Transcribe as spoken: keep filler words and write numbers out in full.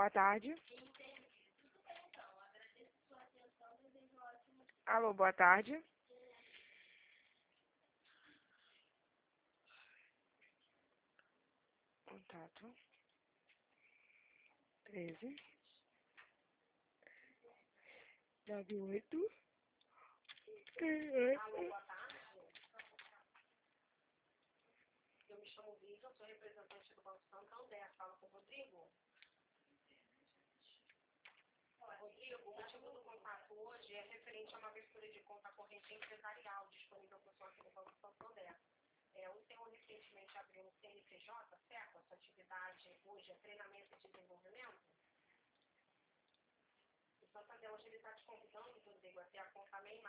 boa tarde. Alô, boa tarde. Contato. treze. nove oito. Alô, boa tarde. Eu me chamo Vitor, sou representante do Banco Santander. Fala com o Rodrigo. Rodrigo, o motivo do contato hoje é referente a uma abertura de conta corrente empresarial disponível por sua aqui no Banco Santander. É, o senhor recentemente abriu um C N P J, certo? A sua atividade hoje é treinamento e desenvolvimento? O Santander hoje ele está te convidando, Rodrigo, a ter a conta MEI+,